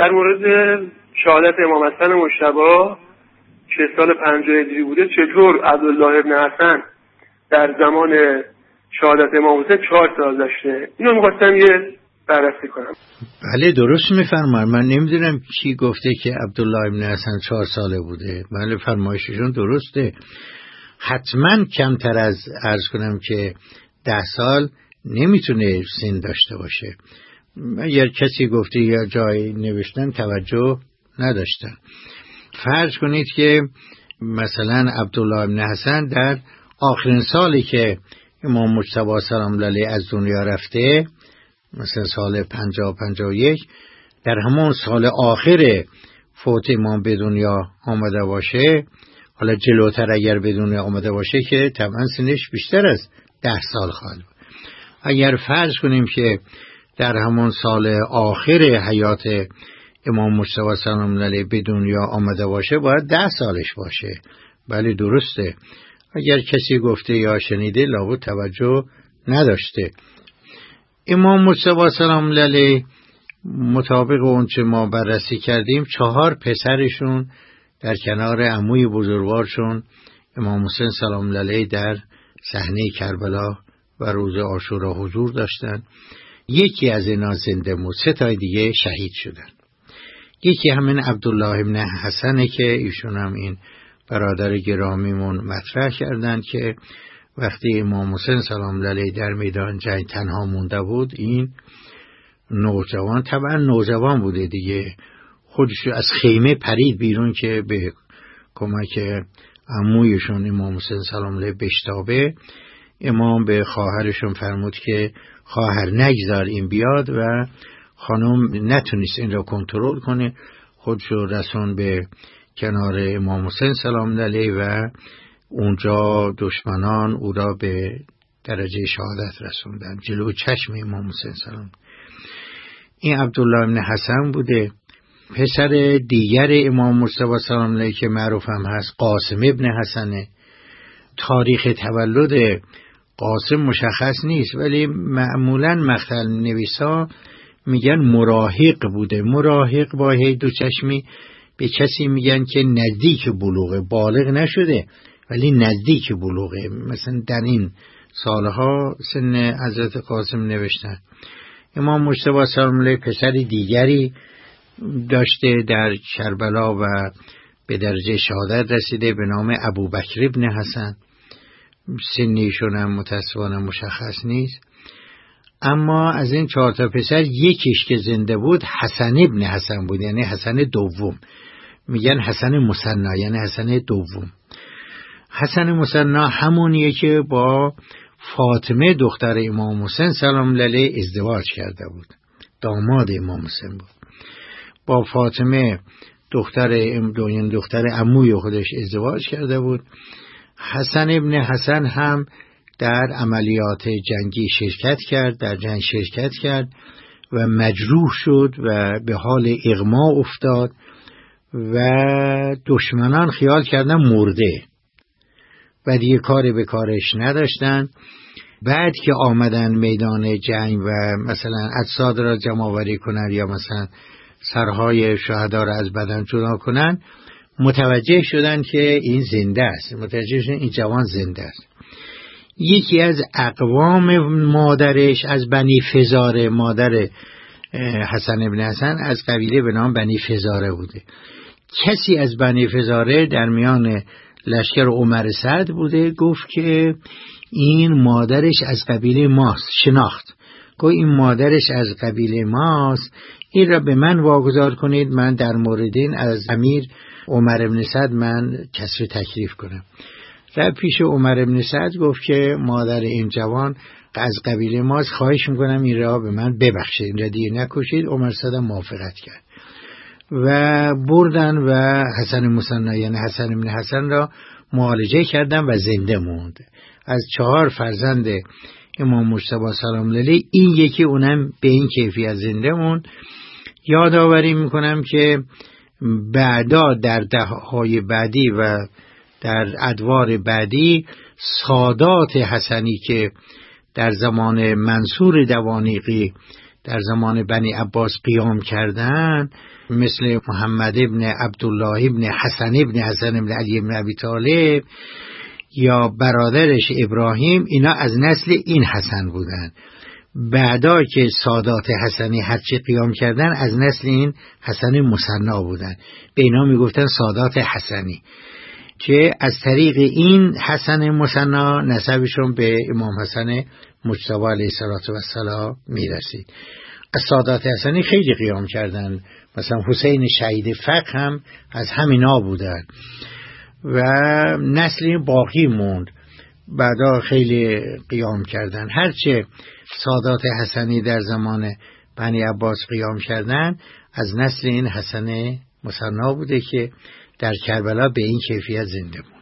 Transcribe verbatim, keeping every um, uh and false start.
در مورد شهادت امام حسن مجتبی که سال پنجاه هجری بوده، چطور عبدالله ابن حسن در زمان شهادت امام حسین چهار سال داشته؟ اینو می‌خواستم یه بررسی کنم. بله درست می‌فرمایید. من نمی‌دونم کی گفته که عبدالله ابن حسن چهار ساله بوده. بله فرمایششون درسته. حتما کمتر از عرض کنم که ده سال نمیتونه سن داشته باشه. اگر کسی گفته یا جای نوشتن توجه نداشتن. فرض کنید که مثلا عبدالله ابن حسن در آخرین سالی که امام مجتبی سلام علیه از دنیا رفته، مثلا سال پنجاه پنجاه و یک، در همون سال آخر فوت امام به دنیا آمده باشه، حالا جلوتر اگر به دنیا آمده باشه که طبعا سنش بیشتر از ده سال خواهد بود. اگر فرض کنیم که در همون سال آخر حیات امام مجتبی سلام علیه به دنیا آمده باشه باید ده سالش باشه. بله درسته. اگر کسی گفته یا شنیده لابد توجه نداشته. امام مجتبی سلام علیه مطابق اون چه ما بررسی کردیم چهار پسرشون در کنار عموی بزرگوارشون امام حسین سلام علیه در صحنه کربلا و روز عاشورا حضور داشتن. یکی از اینا زنده بود، سه تا دیگه شهید شدن. یکی همین عبدالله ابن حسنه که ایشون هم این برادر گرامیمون مطرح کردن که وقتی امام حسین سلام علیه در میدان جنگ تنها مونده بود، این نوجوان، طبعا نوجوان بوده دیگه، خودش از خیمه پرید بیرون که به کمک عمویشون امام حسین سلام علیه بشتابه. امام به خواهرشون فرمود که خواهر نگذار این بیاد و خانم نتونست این را کنترل کنه، خودشو رسون به کنار امام حسین سلام علیه و اونجا دشمنان او را به درجه شهادت رسوندن جلو چشم امام حسین سلام. این عبدالله ابن حسن بوده. پسر دیگر امام مجتبی سلام علیه که معروف هم هست قاسم ابن حسنه. تاریخ تولد قاسم مشخص نیست ولی معمولاً مقتل نویسا میگن مراهق بوده. مراهق با هی دو چشمی به کسی میگن که نزدیک بلوغه، بالغ نشده ولی نزدیک بلوغه. مثلا در این سالها سن حضرت قاسم نوشتن. امام مجتبی سلام علیه پسر دیگری داشته در کربلا و به درجه شهادت رسیده به نام ابوبکر ابن حسن. سنیشون هم متاسفانه مشخص نیست. اما از این چهار تا پسر یکیش که زنده بود حسن ابن حسن بود، یعنی حسن دوم. میگن حسن مثنا، یعنی حسن دوم. حسن مثنا همونیه که با فاطمه دختر امام حسین سلام علیه ازدواج کرده بود، داماد امام حسین بود. با فاطمه دختر ام دختر عموی خودش ازدواج کرده بود. حسن ابن حسن هم در عملیات جنگی شرکت کرد، در جنگ شرکت کرد و مجروح شد و به حال اغما افتاد و دشمنان خیال کردن مرده و دیگه کاری به کارش نداشتن. بعد که آمدن میدان جنگ و مثلا اجساد را جمع آوری کنن یا مثلا سرهای شهدا را از بدن جدا کنن، متوجه شدن که این زنده است، متوجه شدن این جوان زنده است. یکی از اقوام مادرش از بنی فزاره، مادر حسن ابن حسن از قبیله به نام بنی فزاره بوده. کسی از بنی فزاره در میان لشکر عمر سعد بوده، گفت که این مادرش از قبیله ماست. شناخت گفت این مادرش از قبیله ماست، این را به من واگذار کنید، من در مورد این از امیر عمر ابن سعد من کسر تکلیف کنم. رفت پیش عمر ابن سعد گفت که مادر این جوان از قبیله ماست، خواهش میکنم این را به من ببخشید، این را دیگه نکشید. عمر سعد موافقت کرد و بردن و حسن مثنا یعنی حسن ابن حسن را معالجه کردن و زنده موند. از چهار فرزند امام مجتبی سلام علیه این یکی اونم به این کیفیت زنده موند. یادآوری میکنم که بعدا در دههای بعدی و در ادوار بعدی سادات حسنی که در زمان منصور دوانیقی در زمان بنی عباس قیام کردن، مثل محمد ابن عبدالله ابن حسن ابن حسن ابن علی ابن ابی طالب یا برادرش ابراهیم، اینا از نسل این حسن بودن. بعدا که سادات حسنی هرچی قیام کردن از نسل این حسن مثنا بودن، به اینا میگفتن سادات حسنی، که از طریق این حسن مثنا نسبشون به امام حسن مجتبی علیه السلام میرسید. از سادات حسنی خیلی قیام کردن، مثلا حسین شهید فقه هم از همینا بودن و نسل باقی موند، بعدا خیلی قیام کردن. هرچه سادات حسنی در زمان بنی عباس قیام کردن از نسل این حسن مثنا بوده که در کربلا به این کیفیت زنده بود.